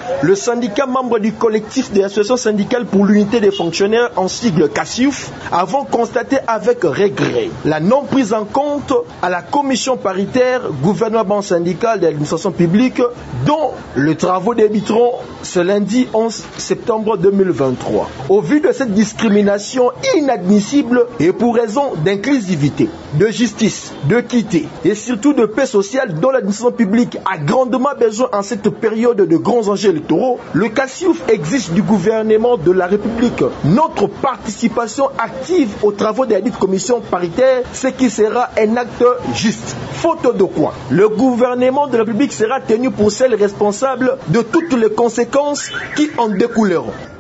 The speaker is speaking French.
le syndicat membre du collectif des associations syndicales pour l'unité des fonctionnaires, en sigle CASUF, avons constaté avec regret la non prise en compte à la commission paritaire gouvernement syndical de l'administration publique dont les travaux débuteront ce lundi 11 septembre 2023. Au vu de cette discrimination inadmissible et pour raison d'inclusivité, de justice, d'équité et surtout de paix sociale dont l'administration publique a grandement besoin en cette période de grands enjeux électoraux, le CASUF exige du gouvernement de la République notre participation active aux travaux de la dite commission paritaire, ce qui sera un acte juste. Faute de quoi, le gouvernement de la République sera tenu pour seul responsable de toutes les conséquences qui en découleront.